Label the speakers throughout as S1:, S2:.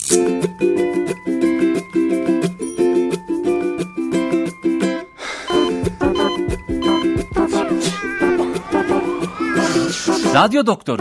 S1: Radyo Doktoru.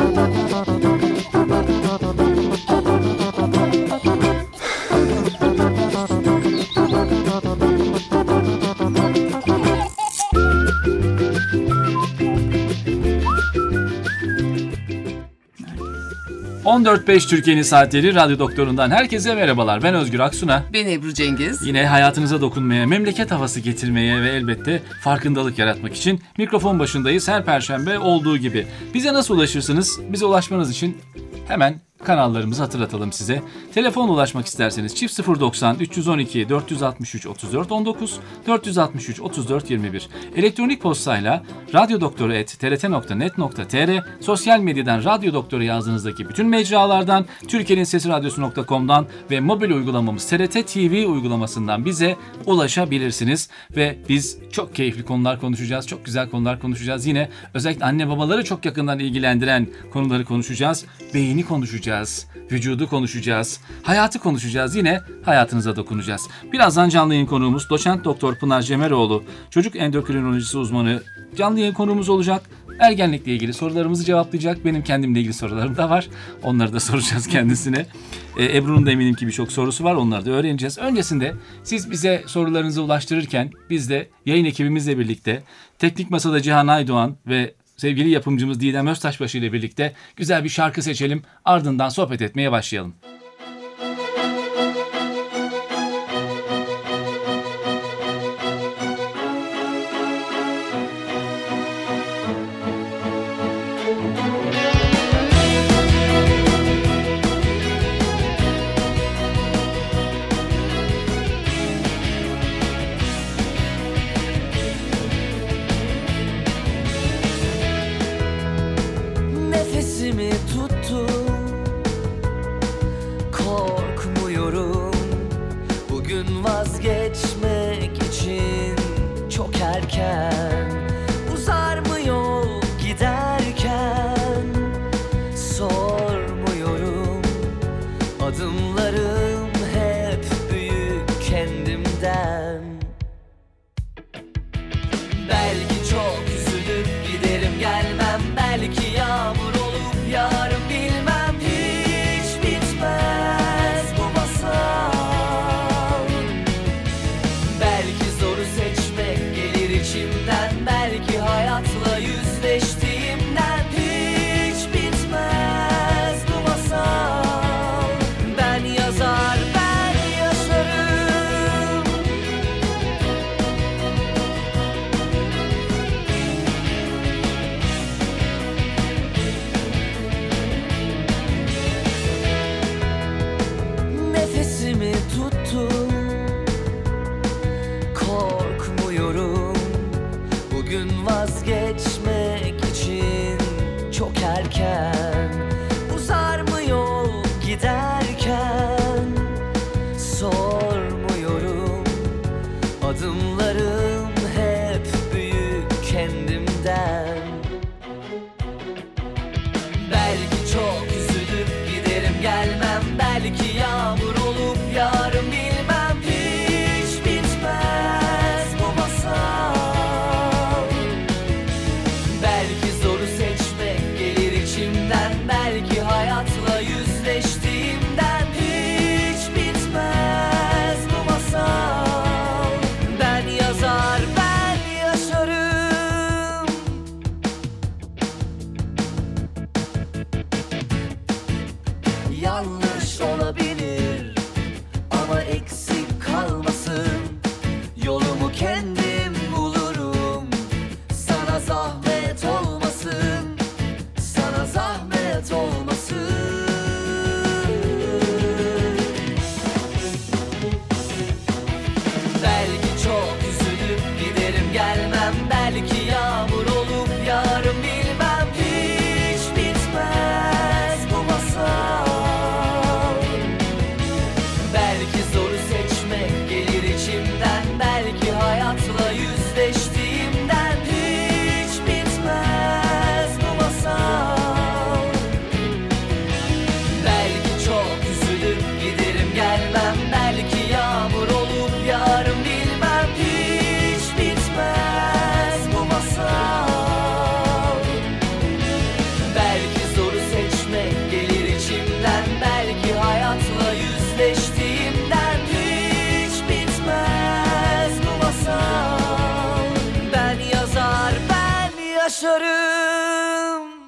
S1: 14.05 Türkiye'nin saatleri, Radyo Doktoru'ndan herkese merhabalar. Ben Özgür Aksuna. Ben
S2: Ebru Cengiz.
S1: Yine hayatınıza dokunmaya, memleket havası getirmeye ve elbette farkındalık yaratmak için mikrofon başındayız her perşembe olduğu gibi. Bize nasıl ulaşırsınız? Bize ulaşmanız için hemen kanallarımızı hatırlatalım size. Telefon ulaşmak isterseniz çift 090 312 463 34 19 463 34 21. Elektronik postayla radyodoktoru@trt.net.tr, sosyal medyadan Radyo Doktoru yazdığınızdaki bütün mecralardan, Türkiye'nin Sesi Radyosu.com'dan ve mobil uygulamamız TRT TV uygulamasından bize ulaşabilirsiniz. Ve biz çok keyifli konular konuşacağız, çok güzel konular konuşacağız. Yine özellikle anne babaları çok yakından ilgilendiren konuları konuşacağız. Beyni konuşacağız. Vücudu konuşacağız, hayatı konuşacağız, yine hayatınıza dokunacağız. Birazdan canlı yayın konuğumuz Doçent Doktor Pınar Cemeroğlu, çocuk endokrinolojisi uzmanı canlı yayın konuğumuz olacak. Ergenlikle ilgili sorularımızı cevaplayacak. Benim kendimle ilgili sorularım da var. Onları da soracağız kendisine. Ebru'nun da eminim ki birçok sorusu var. Onları da öğreneceğiz. Öncesinde siz bize sorularınızı ulaştırırken biz de yayın ekibimizle birlikte Teknik Masa'da Cihan Aydoğan ve sevgili yapımcımız Didem Öztaşbaşı ile birlikte güzel bir şarkı seçelim. Ardından sohbet etmeye başlayalım.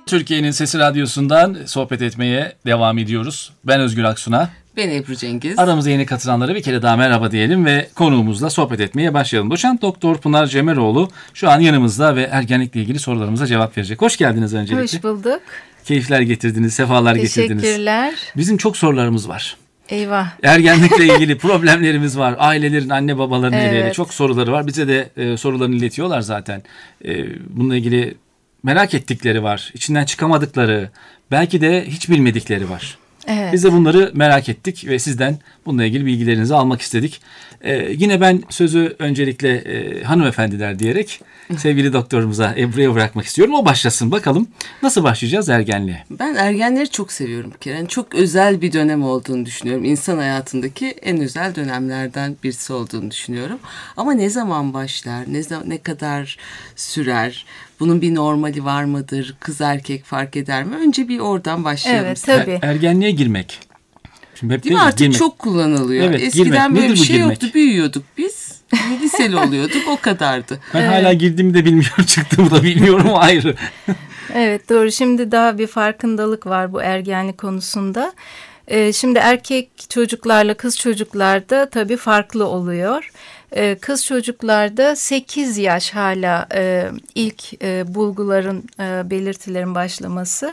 S1: Türkiye'nin Sesi Radyosu'ndan sohbet etmeye devam ediyoruz. Ben Özgür Aksuna.
S2: Ben Ebru Cengiz.
S1: Aramıza yeni katılanlara bir kere daha merhaba diyelim ve konuğumuzla sohbet etmeye başlayalım. Doçent Doktor Pınar Cemeroğlu şu an yanımızda ve ergenlikle ilgili sorularımıza cevap verecek. Hoş geldiniz öncelikle.
S3: Hoş bulduk.
S1: Keyifler getirdiniz, sefalar getirdiniz.
S3: Teşekkürler.
S1: Bizim çok sorularımız var.
S3: Eyvah.
S1: Ergenlikle ilgili problemlerimiz var. Ailelerin, anne babaların
S3: Evet.
S1: çok soruları var. Bize de sorularını iletiyorlar zaten. Bununla ilgili merak ettikleri var. İçinden çıkamadıkları, belki de hiç bilmedikleri var.
S3: Evet.
S1: Biz de bunları merak ettik ve sizden bununla ilgili bilgilerinizi almak istedik. Yine ben sözü öncelikle hanımefendiler diyerek sevgili doktorumuza Ebru'ya bırakmak istiyorum. O başlasın bakalım. Nasıl başlayacağız ergenliğe?
S2: Ben ergenleri çok seviyorum bir kere. Yani çok özel bir dönem olduğunu düşünüyorum. İnsan hayatındaki en özel dönemlerden birisi olduğunu düşünüyorum. Ama ne zaman başlar, ne kadar sürer? Bunun bir normali var mıdır? Kız erkek fark eder mi? Önce bir oradan başlayalım.
S3: Evet, tabii.
S1: Ergenliğe girmek. Şimdi hep
S2: Değil mi? Artık
S1: girmek.
S2: çok kullanılıyor.
S1: Evet,
S2: Eskiden
S1: girmek.
S2: böyle
S1: Nedir
S2: bir
S1: bu
S2: şey
S1: girmek?
S2: yoktu. Büyüyorduk biz. Liseli oluyorduk. O kadardı.
S1: Ben hala girdiğimi de bilmiyorum, çıktığımı da bilmiyorum, o ayrı.
S3: Evet, doğru. Şimdi daha bir farkındalık var bu ergenlik konusunda. Şimdi erkek çocuklarla kız çocuklarda tabii farklı oluyor. Kız çocuklarda 8 yaş hala ilk bulguların, belirtilerin başlaması.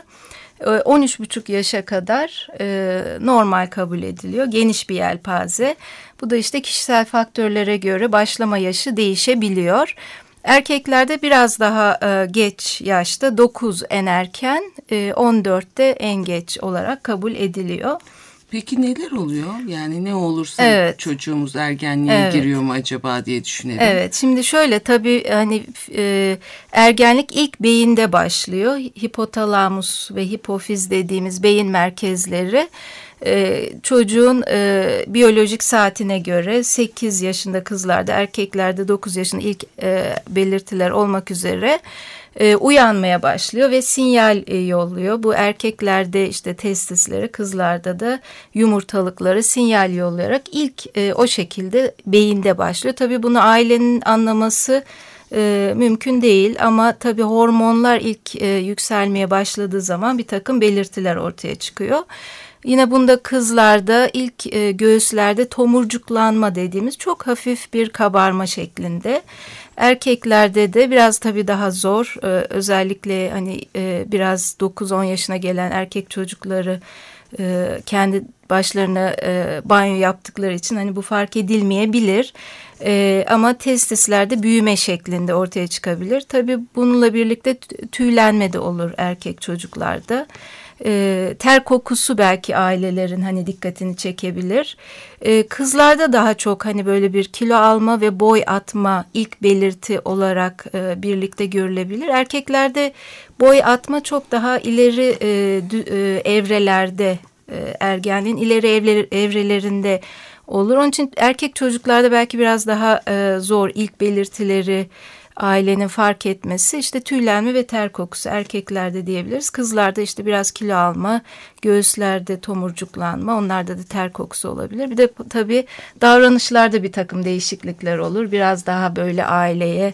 S3: 13,5 yaşa kadar normal kabul ediliyor. Geniş bir yelpaze. Bu da işte kişisel faktörlere göre başlama yaşı değişebiliyor. Erkeklerde biraz daha geç yaşta 9 en erken, 14'te en geç olarak kabul ediliyor.
S2: Peki neler oluyor? Yani ne olursa
S3: Evet.
S2: çocuğumuz ergenliğe
S3: Evet.
S2: giriyor mu acaba diye düşünelim.
S3: Evet, şimdi şöyle tabii hani ergenlik ilk beyinde başlıyor. Hipotalamus ve hipofiz dediğimiz beyin merkezleri çocuğun biyolojik saatine göre 8 yaşında kızlarda, erkeklerde 9 yaşında ilk belirtiler olmak üzere uyanmaya başlıyor ve sinyal yolluyor. Bu erkeklerde işte testisleri, kızlarda da yumurtalıkları sinyal yollayarak ilk o şekilde beyinde başlıyor. Tabii bunu ailenin anlaması mümkün değil ama tabii hormonlar ilk yükselmeye başladığı zaman bir takım belirtiler ortaya çıkıyor. Yine bunda kızlarda ilk göğüslerde tomurcuklanma dediğimiz çok hafif bir kabarma şeklinde. Erkeklerde de biraz tabii daha zor. Özellikle hani biraz 9-10 yaşına gelen erkek çocukları kendi başlarına banyo yaptıkları için hani bu fark edilmeyebilir. Ama testislerde büyüme şeklinde ortaya çıkabilir. Tabii bununla birlikte tüylenme de olur erkek çocuklarda. Ter kokusu belki ailelerin hani dikkatini çekebilir. Kızlarda daha çok hani böyle bir kilo alma ve boy atma ilk belirti olarak birlikte görülebilir. Erkeklerde boy atma çok daha ileri evrelerde, ergenliğin ileri evrelerinde olur. Onun için erkek çocuklarda belki biraz daha zor ilk belirtileri ailenin fark etmesi, işte tüylenme ve ter kokusu erkeklerde diyebiliriz. Kızlarda işte biraz kilo alma, göğüslerde tomurcuklanma, onlarda da ter kokusu olabilir. Bir de tabii davranışlarda bir takım değişiklikler olur. Biraz daha böyle aileye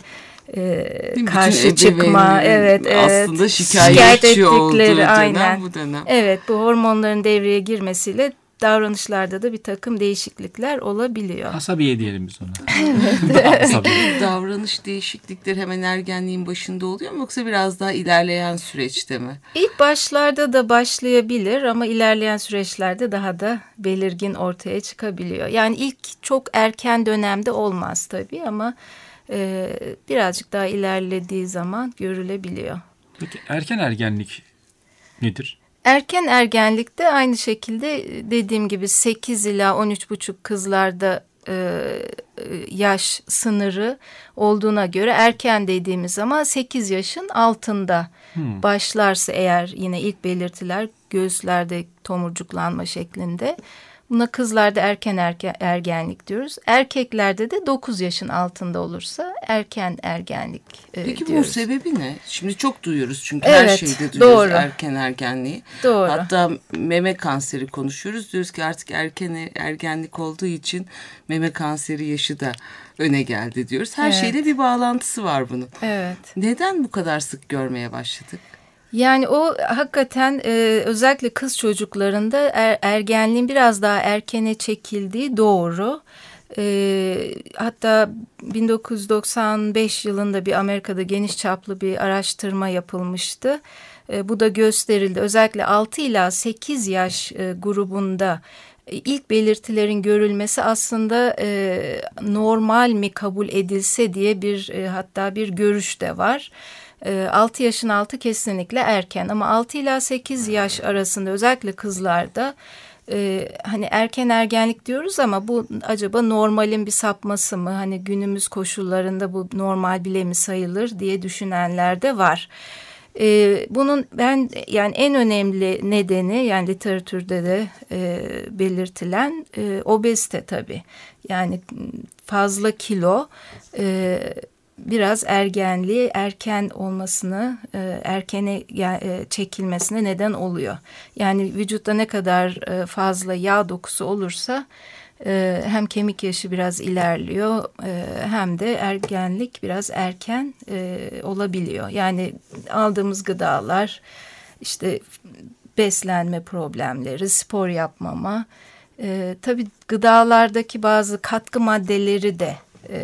S3: karşı çıkma, evet,
S2: aslında şikayetçi olduğu dönem
S3: aynen.
S2: Bu dönem.
S3: Evet, bu hormonların devreye girmesiyle davranışlarda da bir takım değişiklikler olabiliyor.
S1: Asabiye diyelim biz ona.
S2: Peki davranış değişiklikleri hemen ergenliğin başında oluyor mu yoksa biraz daha ilerleyen süreçte mi?
S3: İlk başlarda da başlayabilir ama ilerleyen süreçlerde daha da belirgin ortaya çıkabiliyor. Yani ilk çok erken dönemde olmaz tabii ama birazcık daha ilerlediği zaman görülebiliyor.
S1: Peki erken ergenlik nedir?
S3: Erken ergenlikte aynı şekilde dediğim gibi 8 ila 13,5 kızlarda yaş sınırı olduğuna göre erken dediğimiz zaman 8 yaşın altında başlarsa eğer yine ilk belirtiler göğüslerde tomurcuklanma şeklinde. Buna kızlarda erken ergenlik diyoruz. Erkeklerde de 9 yaşın altında olursa erken ergenlik
S2: Peki
S3: diyoruz.
S2: bunun sebebi ne? Şimdi çok duyuyoruz çünkü
S3: Evet,
S2: her şeyde duyuyoruz
S3: doğru.
S2: erken ergenliği.
S3: Doğru.
S2: Hatta meme kanseri konuşuyoruz. Diyoruz ki artık erken ergenlik olduğu için meme kanseri yaşı da öne geldi diyoruz. Her
S3: Evet.
S2: şeyle bir bağlantısı var bunun.
S3: Evet.
S2: Neden bu kadar sık görmeye başladık?
S3: Yani o hakikaten özellikle kız çocuklarında ergenliğin biraz daha erkene çekildiği doğru. Hatta 1995 yılında bir Amerika'da geniş çaplı bir araştırma yapılmıştı. Bu da gösterildi. Özellikle 6 ila 8 yaş grubunda ilk belirtilerin görülmesi aslında normal mi kabul edilse diye hatta bir görüş de var. 6 yaşın altı kesinlikle erken ama 6 ila 8 yaş arasında özellikle kızlarda hani erken ergenlik diyoruz ama bu acaba normalin bir sapması mı? Hani günümüz koşullarında bu normal bile mi sayılır diye düşünenler de var. Bunun yani en önemli nedeni yani literatürde de belirtilen obezite tabii. Yani fazla kilo biraz ergenliği erken olmasını, erkene çekilmesine neden oluyor. Yani vücutta ne kadar fazla yağ dokusu olursa hem kemik yaşı biraz ilerliyor hem de ergenlik biraz erken olabiliyor. Yani aldığımız gıdalar, işte beslenme problemleri, spor yapmama, tabii gıdalardaki bazı katkı maddeleri de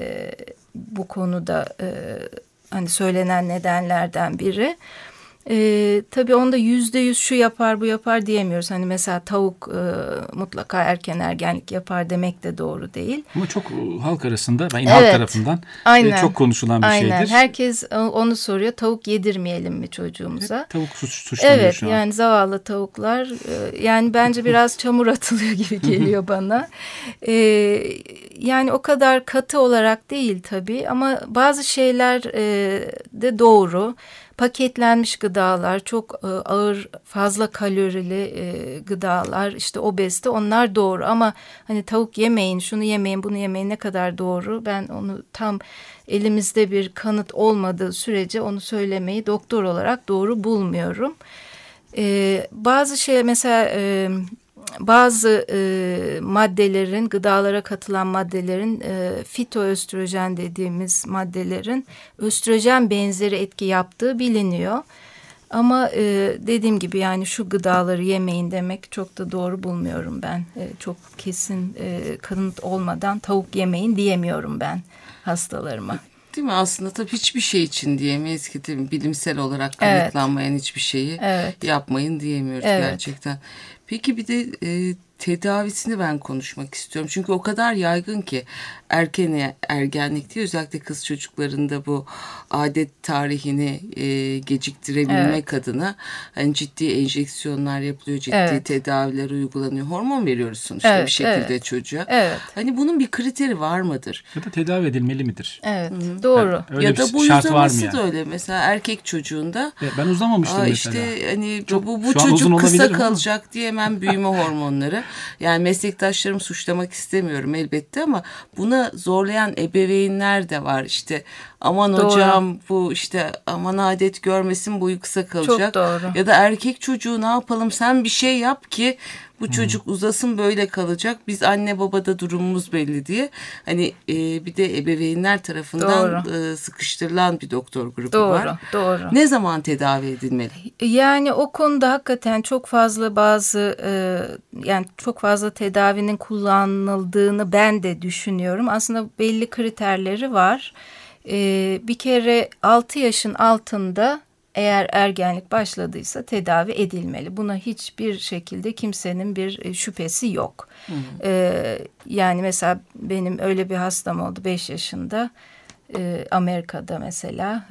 S3: bu konuda hani söylenen nedenlerden biri. Tabii onda %100 şu yapar bu yapar diyemiyoruz. Hani mesela tavuk mutlaka erken ergenlik yapar demek de doğru değil.
S1: Ama çok halk arasında halk tarafından çok konuşulan bir şeydir.
S3: Herkes onu soruyor. Tavuk yedirmeyelim mi çocuğumuza?
S1: Hep tavuk suçlanıyor şu an.
S3: Yani zavallı tavuklar yani bence biraz çamur atılıyor gibi geliyor bana. Yani o kadar katı olarak değil tabii ama bazı şeyler de doğru. Paketlenmiş gıdalar, çok ağır, fazla kalorili gıdalar, işte obezite onlar doğru. Ama hani tavuk yemeyin, şunu yemeyin, bunu yemeyin ne kadar doğru? Ben onu tam elimizde bir kanıt olmadığı sürece onu söylemeyi doktor olarak doğru bulmuyorum. Bazı şey mesela bazı maddelerin, gıdalara katılan maddelerin fitoöstrojen dediğimiz maddelerin östrojen benzeri etki yaptığı biliniyor. Ama dediğim gibi yani şu gıdaları yemeyin demek çok da doğru bulmuyorum ben. Çok kesin kanıt olmadan tavuk yemeyin diyemiyorum ben hastalarıma.
S2: Değil mi? Aslında tabii hiçbir şey için diyemeyiz ki değil mi? Bilimsel olarak kanıtlanmayan hiçbir şeyi yapmayın diyemiyoruz gerçekten. Peki bir de tedavisini ben konuşmak istiyorum. Çünkü o kadar yaygın ki erken ergenlik diye özellikle kız çocuklarında bu adet tarihini geciktirebilmek adına hani ciddi enjeksiyonlar yapılıyor, ciddi tedaviler uygulanıyor. Hormon veriyoruz sonuçta bir şekilde çocuğa. Hani bunun bir kriteri var mıdır?
S1: Ya da tedavi edilmeli midir?
S3: Evet, doğru.
S1: Yani
S2: ya da bu uzaması da öyle. Mesela erkek çocuğunda
S1: ben uzamamıştım mesela.
S2: İşte hani bu çocuk kısa kalacak diye hemen büyüme hormonları. Yani meslektaşlarımı suçlamak istemiyorum elbette ama buna zorlayan ebeveynler de var. İşte aman hocam bu işte aman adet görmesin boyu kısa kalacak.
S3: Çok doğru.
S2: Ya da erkek çocuğu ne yapalım sen bir şey yap ki bu çocuk uzasın böyle kalacak. Biz anne babada durumumuz belli diye. Hani bir de ebeveynler tarafından sıkıştırılan bir doktor grubu var.
S3: Doğru.
S2: Ne zaman tedavi edilmeli?
S3: Yani o konuda hakikaten çok fazla yani çok fazla tedavinin kullanıldığını ben de düşünüyorum. Aslında belli kriterleri var. Bir kere 6 yaşın altında eğer ergenlik başladıysa tedavi edilmeli. Buna hiçbir şekilde kimsenin bir şüphesi yok. Yani mesela benim öyle bir hastam oldu 5 yaşında Amerika'da mesela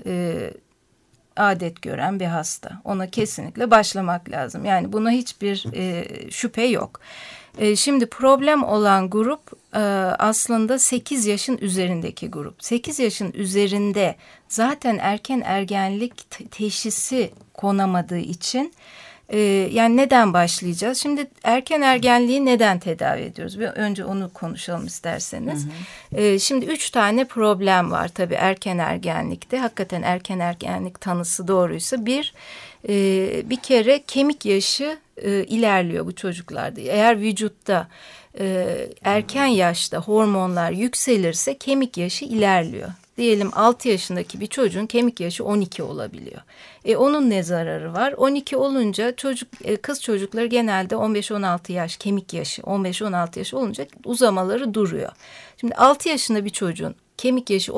S3: adet gören bir hasta. Ona kesinlikle başlamak lazım. Yani buna hiçbir şüphe yok. Şimdi problem olan grup aslında 8 yaşın üzerindeki grup. 8 yaşın üzerinde zaten erken ergenlik teşhisi konamadığı için yani neden başlayacağız? Şimdi erken ergenliği neden tedavi ediyoruz? Bir önce onu konuşalım isterseniz. Şimdi 3 tane problem var tabii erken ergenlikte. Hakikaten erken ergenlik tanısı doğruysa bir kere kemik yaşı ilerliyor bu çocuklarda. Eğer vücutta erken yaşta hormonlar yükselirse kemik yaşı ilerliyor. diyelim 6 yaşındaki bir çocuğun kemik yaşı 12 olabiliyor. Onun ne zararı var? 12 olunca kız çocukları genelde 15-16 yaş kemik yaşı 15-16 yaş olunca uzamaları duruyor. Şimdi 6 yaşında bir çocuğun kemik yaşı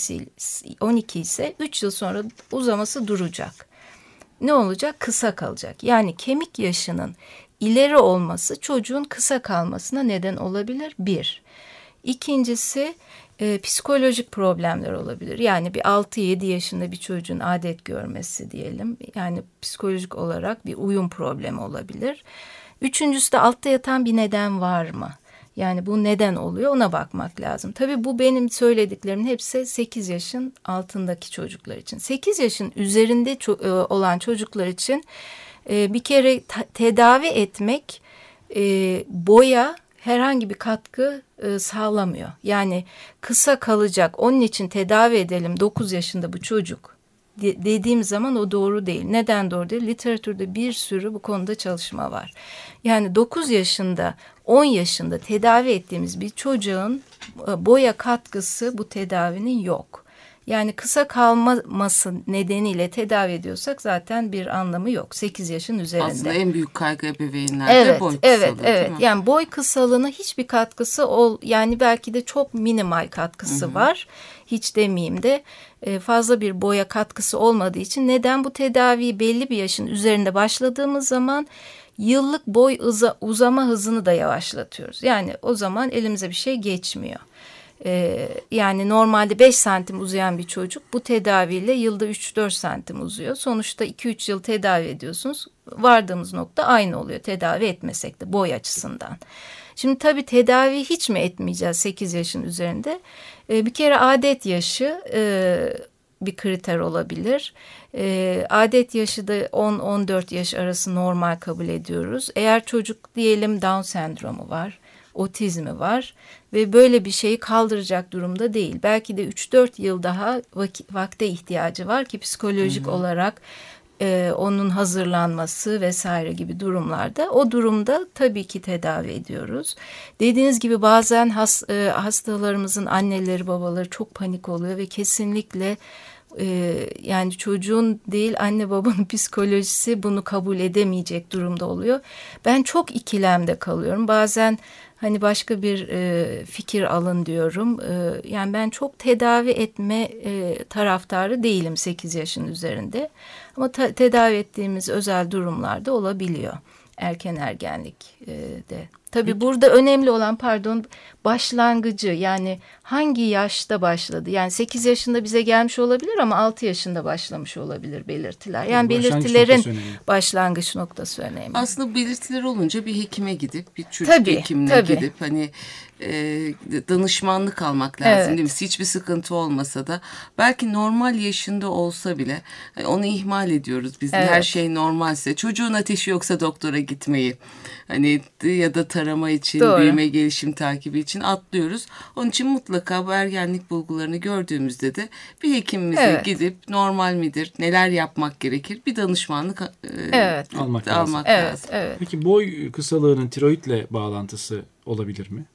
S3: 12 ise 3 yıl sonra uzaması duracak. Ne olacak? Kısa kalacak. Yani kemik yaşının ileri olması çocuğun kısa kalmasına neden olabilir. Bir. İkincisi psikolojik problemler olabilir. Yani bir 6-7 yaşında bir çocuğun adet görmesi diyelim. Yani psikolojik olarak bir uyum problemi olabilir. Üçüncüsü de altta yatan bir neden var mı? Yani bu neden oluyor ona bakmak lazım. Tabii bu benim söylediklerimin hepsi 8 yaşın altındaki çocuklar için. 8 yaşın üzerinde olan çocuklar için bir kere tedavi etmek boya herhangi bir katkı sağlamıyor. Yani kısa kalacak onun için tedavi edelim 9 yaşında bu çocuk dediğim zaman o doğru değil. Neden doğru değil? Literatürde bir sürü bu konuda çalışma var. Yani 9 yaşında 10 yaşında tedavi ettiğimiz bir çocuğun boya katkısı bu tedavinin yok. Yani kısa kalması nedeniyle tedavi ediyorsak zaten bir anlamı yok. 8 yaşın üzerinde.
S2: Aslında en büyük kaygı ebeveynlerde boy kısalığı. Evet.
S3: Yani boy kısalığına hiçbir katkısı yani belki de çok minimal katkısı var. Hiç demeyeyim de fazla bir boya katkısı olmadığı için neden bu tedaviyi belli bir yaşın üzerinde başladığımız zaman yıllık boy uzama hızını da yavaşlatıyoruz. Yani o zaman elimize bir şey geçmiyor. Yani normalde 5 santim uzayan bir çocuk bu tedaviyle yılda 3-4 santim uzuyor. Sonuçta 2-3 yıl tedavi ediyorsunuz. Vardığımız nokta aynı oluyor tedavi etmesek de boy açısından. Şimdi tabii tedavi hiç mi etmeyeceğiz 8 yaşın üzerinde? Bir kere adet yaşı bir kriter olabilir. Adet yaşı da 10-14 yaş arası normal kabul ediyoruz. Eğer çocuk diyelim Down sendromu var, otizmi var ve böyle bir şeyi kaldıracak durumda değil. Belki de 3-4 yıl daha vakte ihtiyacı var ki psikolojik olarak onun hazırlanması vesaire gibi durumlarda. O durumda tabii ki tedavi ediyoruz. Dediğiniz gibi bazen hastalarımızın anneleri babaları çok panik oluyor ve kesinlikle yani çocuğun değil anne babanın psikolojisi bunu kabul edemeyecek durumda oluyor. Ben çok ikilemde kalıyorum. Bazen hani başka bir fikir alın diyorum. Yani ben çok tedavi etme taraftarı değilim 8 yaşın üzerinde. Ama tedavi ettiğimiz özel durumlarda olabiliyor. Erken ergenlik de. Tabii burada önemli olan başlangıcı yani hangi yaşta başladı? Yani 8 yaşında bize gelmiş olabilir ama 6 yaşında başlamış olabilir belirtiler. Yani belirtilerin başlangıç noktası önemli.
S2: Aslında belirtiler olunca bir hekime gidip bir çocuk hekimine gidip hani danışmanlık almak lazım değil mi? Hiçbir sıkıntı olmasa da belki normal yaşında olsa bile onu ihmal ediyoruz biz. Her şey normalse çocuğun ateşi yoksa doktora gitmeyi hani ya da tarama için büyüme gelişim takibi için atlıyoruz. Onun için mutlaka bu ergenlik bulgularını gördüğümüzde de bir hekimimize gidip normal midir, neler yapmak gerekir bir danışmanlık almak lazım.
S1: Peki boy kısalığının tiroidle bağlantısı olabilir mi?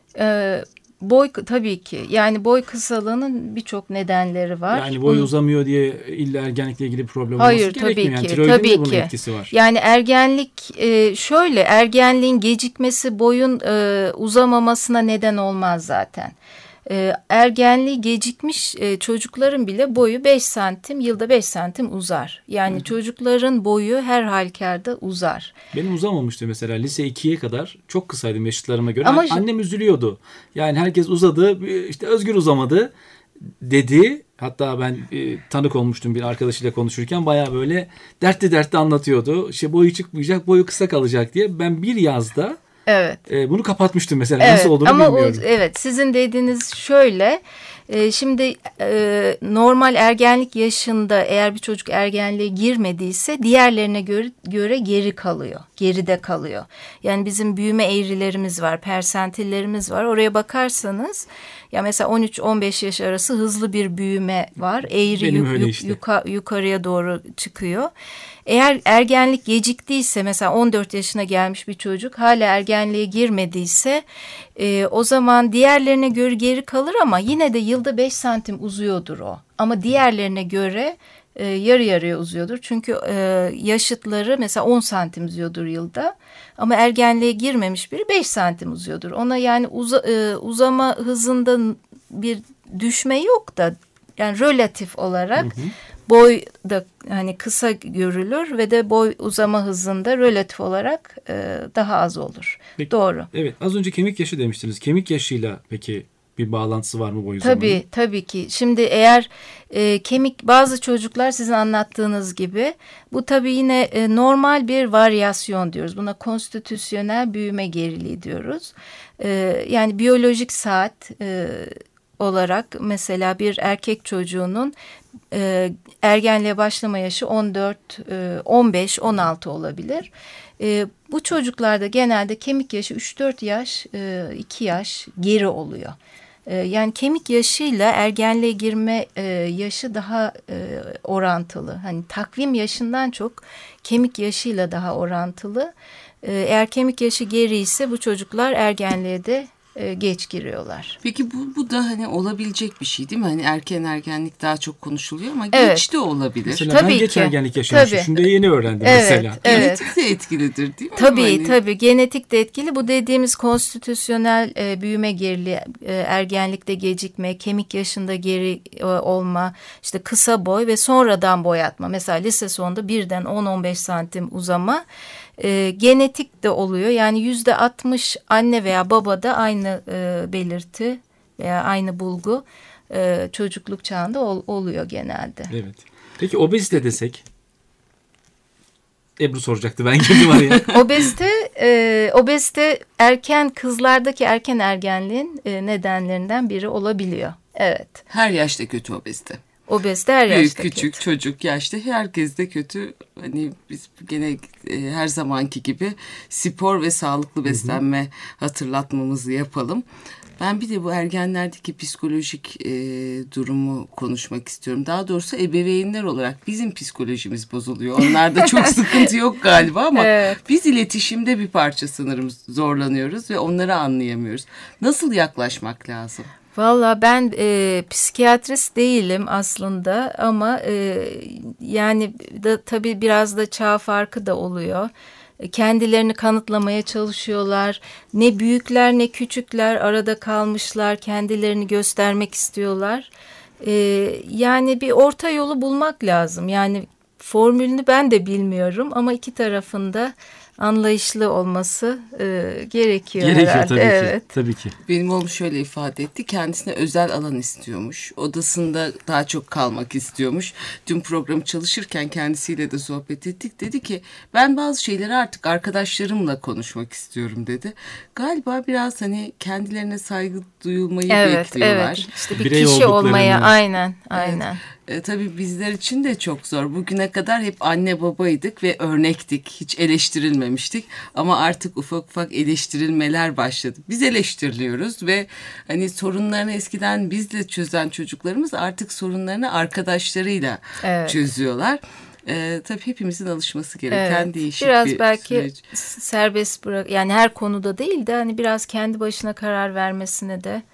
S3: Boy tabii ki yani boy kısalığının birçok nedenleri var.
S1: Yani boy uzamıyor diye illa ergenlikle ilgili problem olması gerekmiyor. Yani tiroidin de bunun etkisi var.
S3: Yani ergenlik şöyle ergenliğin gecikmesi boyun uzamamasına neden olmaz zaten. Ergenliği gecikmiş çocukların bile boyu 5 santim yılda 5 santim uzar. Yani çocukların boyu her halükarda uzar.
S1: Benim uzamamıştı mesela lise 2'ye kadar çok kısaydım yaşıtlarıma göre. Ama annem üzülüyordu. Yani herkes uzadı işte Özgür uzamadı dedi. Hatta ben tanık olmuştum bir arkadaşıyla konuşurken bayağı böyle dertli anlatıyordu. İşte boyu çıkmayacak boyu kısa kalacak diye ben bir yazda bunu kapatmıştım mesela nasıl olduğunu bilmiyorum.
S3: Ama sizin dediğiniz şöyle şimdi normal ergenlik yaşında eğer bir çocuk ergenliğe girmediyse diğerlerine göre geride kalıyor. Yani bizim büyüme eğrilerimiz var, persentillerimiz var. Oraya bakarsanız Ya mesela 13-15 yaş arası hızlı bir büyüme var. Eğri
S1: Benim öyle işte.
S3: yukarıya doğru çıkıyor. Eğer ergenlik geciktiyse, mesela 14 yaşına gelmiş bir çocuk hala ergenliğe girmediyse o zaman diğerlerine göre geri kalır ama yine de yılda 5 santim uzuyordur o. Ama diğerlerine göre yarı yarıya uzuyordur. Çünkü yaşıtları mesela 10 santim uzuyordur yılda. Ama ergenliğe girmemiş biri 5 santim uzuyordur. Ona yani uzama hızında bir düşme yok da yani relatif olarak boy da hani kısa görülür ve de boy uzama hızında relatif olarak daha az olur.
S1: Peki,
S3: doğru.
S1: Evet, az önce kemik yaşı demiştiniz. Kemik yaşıyla peki bir bağlantısı var mı boy uzamanın?
S3: Tabii ki. Şimdi eğer bazı çocuklar sizin anlattığınız gibi, bu tabii yine normal bir varyasyon diyoruz. Buna konstitüsyonel büyüme geriliği diyoruz. Yani biyolojik saat olarak mesela bir erkek çocuğunun ergenliğe başlama yaşı 14, 15, 16 olabilir. Bu çocuklarda genelde kemik yaşı 3-4 yaş, 2 yaş geri oluyor. Yani kemik yaşıyla ergenliğe girme yaşı daha orantılı. Hani takvim yaşından çok kemik yaşıyla daha orantılı. Eğer kemik yaşı geri ise bu çocuklar ergenliğe de geç giriyorlar.
S2: Peki bu da hani olabilecek bir şey değil mi? Hani erken ergenlik daha çok konuşuluyor ama
S3: Evet.
S2: geç de olabilir.
S1: Mesela
S3: Tabii
S1: ben geç
S3: ki.
S1: ergenlik yaşamışım.
S3: Tabii.
S1: Şimdi yeni öğrendim
S3: Evet,
S1: mesela.
S3: evet.
S2: Genetik de etkilidir değil mi?
S3: Tabii genetik de etkili. Bu dediğimiz konstitüsyonel büyüme geriliği, ergenlikte gecikme, kemik yaşında geri olma, işte kısa boy ve sonradan boyatma. Mesela lise sonunda birden 10-15 santim uzama genetik de oluyor. Yani %60 anne veya babada aynı belirti veya aynı bulgu çocukluk çağında oluyor genelde.
S1: Evet. Peki obezite desek? Ebru soracaktı, ben girdim araya.
S3: Obezite kızlardaki erken ergenliğin nedenlerinden biri olabiliyor. Evet.
S2: Her yaşta kötü obezite.
S3: Obezite her
S2: Büyük,
S3: yaşta
S2: küçük,
S3: kötü.
S2: çocuk, yaşta herkes de kötü. Hani biz gene her zamanki gibi spor ve sağlıklı beslenme hatırlatmamızı yapalım. Ben bir de bu ergenlerdeki psikolojik durumu konuşmak istiyorum. Daha doğrusu ebeveynler olarak bizim psikolojimiz bozuluyor. Onlarda çok sıkıntı yok galiba ama
S3: Evet.
S2: biz iletişimde bir parça sanırım zorlanıyoruz ve onları anlayamıyoruz. Nasıl yaklaşmak lazım?
S3: Valla ben psikiyatrist değilim aslında ama yani tabii biraz da çağ farkı da oluyor. Kendilerini kanıtlamaya çalışıyorlar. Ne büyükler ne küçükler arada kalmışlar. Kendilerini göstermek istiyorlar. Yani bir orta yolu bulmak lazım. Yani formülünü ben de bilmiyorum ama iki tarafında anlayışlı olması gerekiyor herhalde.
S1: Tabii
S3: Evet.
S1: ki. Tabii ki.
S2: Benim oğlum şöyle ifade etti. Kendisine özel alan istiyormuş. Odasında daha çok kalmak istiyormuş. Dün programı çalışırken kendisiyle de sohbet ettik. Dedi ki ben bazı şeyleri artık arkadaşlarımla konuşmak istiyorum dedi. Galiba biraz hani kendilerine saygı duyulmayı bekliyorlar.
S3: Evet. İşte bir
S1: Birey
S3: kişi
S1: olduklarını.
S3: olmaya aynen.
S2: Tabii bizler için de çok zor. Bugüne kadar hep anne babaydık ve örnektik. Hiç eleştirilmemiştik. Ama artık ufak ufak eleştirilmeler başladı. Biz eleştiriliyoruz ve hani sorunlarını eskiden bizle çözen çocuklarımız artık sorunlarını arkadaşlarıyla çözüyorlar. Tabii hepimizin alışması gereken değişik
S3: biraz
S2: bir
S3: belki
S2: süreç.
S3: serbest bırak, yani her konuda değil de hani biraz kendi başına karar vermesine de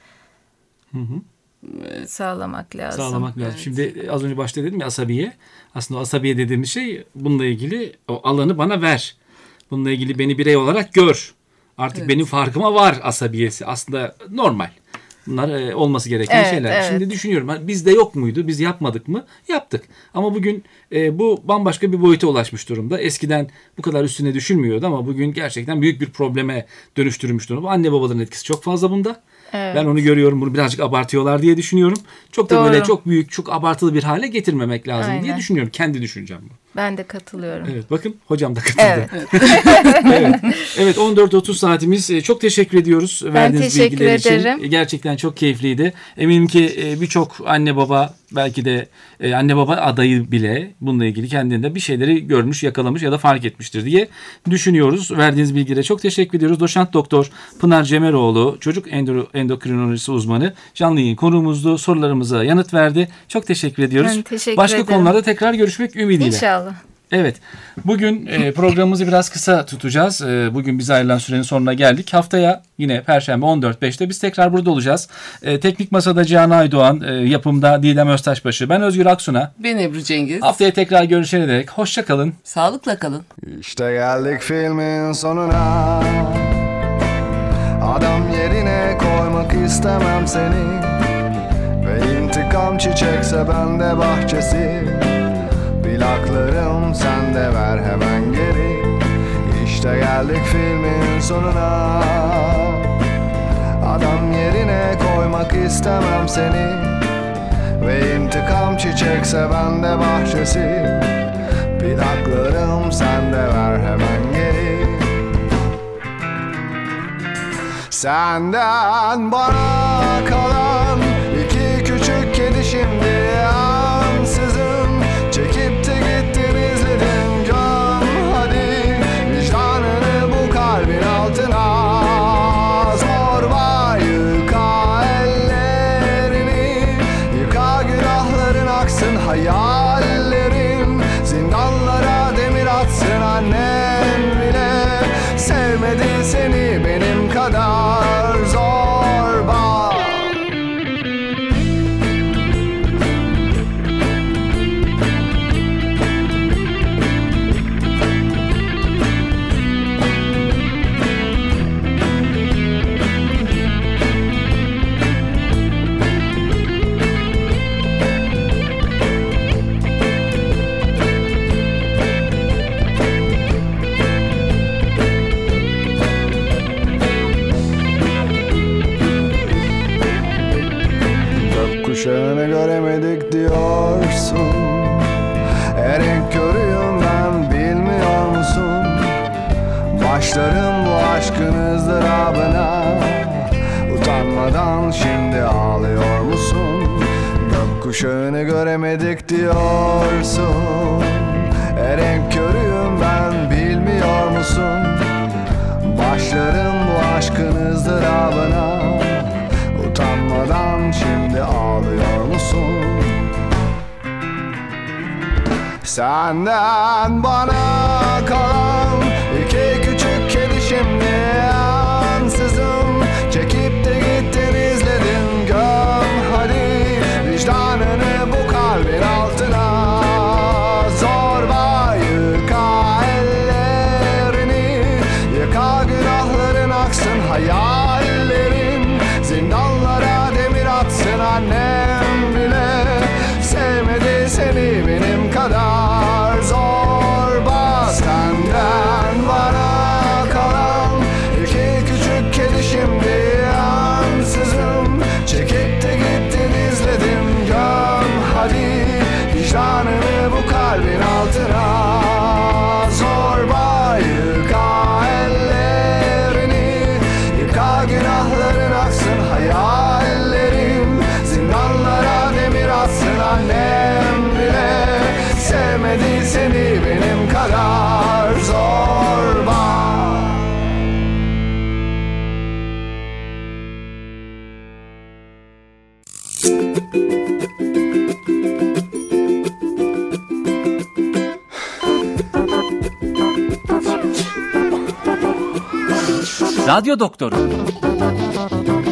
S3: sağlamak lazım.
S1: Sağlamak lazım. Şimdi az önce başta dedim ya, asabiye. Aslında o asabiye dediğimiz şey, bununla ilgili o alanı bana ver. Bununla ilgili beni birey olarak gör. Artık benim farkıma var asabiyesi. Aslında normal. Bunlar olması gereken şeyler.
S3: Evet.
S1: Şimdi düşünüyorum, bizde yok muydu? Biz yapmadık mı? Yaptık. Ama bugün bu bambaşka bir boyuta ulaşmış durumda. Eskiden bu kadar üstüne düşülmüyordu ama bugün gerçekten büyük bir probleme dönüştürülmüş durumda. Anne babaların etkisi çok fazla bunda.
S3: Evet.
S1: Ben onu görüyorum. Bunu birazcık abartıyorlar diye düşünüyorum. Çok da
S3: Doğru.
S1: böyle çok büyük, çok abartılı bir hale getirmemek lazım diye
S3: Aynen.
S1: düşünüyorum. Kendi düşüncem bu.
S3: Ben de katılıyorum.
S1: Evet, bakın hocam da katıldı. Evet 14.30 saatimiz. Çok teşekkür ediyoruz verdiğiniz
S3: teşekkür
S1: bilgiler için.
S3: ederim.
S1: Gerçekten çok keyifliydi. Eminim ki birçok anne baba belki de anne baba adayı bile bununla ilgili kendinde bir şeyleri görmüş, yakalamış ya da fark etmiştir diye düşünüyoruz. Verdiğiniz bilgilere çok teşekkür ediyoruz. Doçent Doktor Pınar Cemeroğlu, çocuk endokrinolojisi uzmanı, canlı yayın konuğumuzdu. Sorularımıza yanıt verdi. Çok teşekkür ediyoruz.
S3: Ben teşekkür
S1: Başka
S3: ederim.
S1: konularda tekrar görüşmek ümidiyle.
S3: İnşallah.
S1: Evet, bugün programımızı biraz kısa tutacağız. Bugün bize ayrılan sürenin sonuna geldik. Haftaya yine Perşembe 14.05'te biz tekrar burada olacağız. Teknik Masa'da Cihan Aydoğan, yapımda Didem Öztaşbaşı, ben Özgür Aksun'a.
S2: Ben Ebru Cengiz.
S1: Haftaya tekrar görüşene dek hoşça kalın.
S2: Sağlıkla kalın.
S4: İşte geldik filmin sonuna. Adam yerine koymak istemem seni. Ve intikam çiçekse bende bahçesi. Plaklarım sende, ver hemen geri. İşte geldik filmin sonuna. Adam yerine koymak istemem seni. Ve intikam çiçekse bende bahçesi. Plaklarım sende, ver hemen geri. Senden bana kalan iki küçük kedi şimdi ansızın çekip de gittin, izledin, göm hadi vicdanını bu kalbin altına. Zorba yıka ellerini, yıka günahların aksın, hayallerin zindanlara demir atsın. Annem bile sevmedi seni benim kadar zorba. Gökkuşağını göremedik diyorsun. Renk körüyüm ben, bilmiyor musun? Başlarım bu aşkın ızdırabına. Utanmadan şimdi ağlıyor musun? Gökkuşağını göremedik diyorsun. Renk körüyüm ben, bilmiyor musun? Başlarım bu aşkın ızdırabına. Utanmadan şimdi ağlıyor musun? Senden bana kalan iki küçük kedi şimdi ansızın çekip de gittin, izledin, göm hadi vicdanını bu kalbin altına. Zorba yıka ellerini, yıka günahların aksın, hayallerin zindanlara demir atsın. Annem bile sevmedi seni benim kadar zorba. Senden bana kalan iki küçük kedi şimdi ansızın çekip de gittin, izledin, göm hadi vicdanını bu kalbin altına. Zorba yıka ellerini, yıka günahların aksın, hayallerin zindanlara demir atsın. Annem bile sevmedi seni benim kadar zorba.
S1: Radyo Doktoru.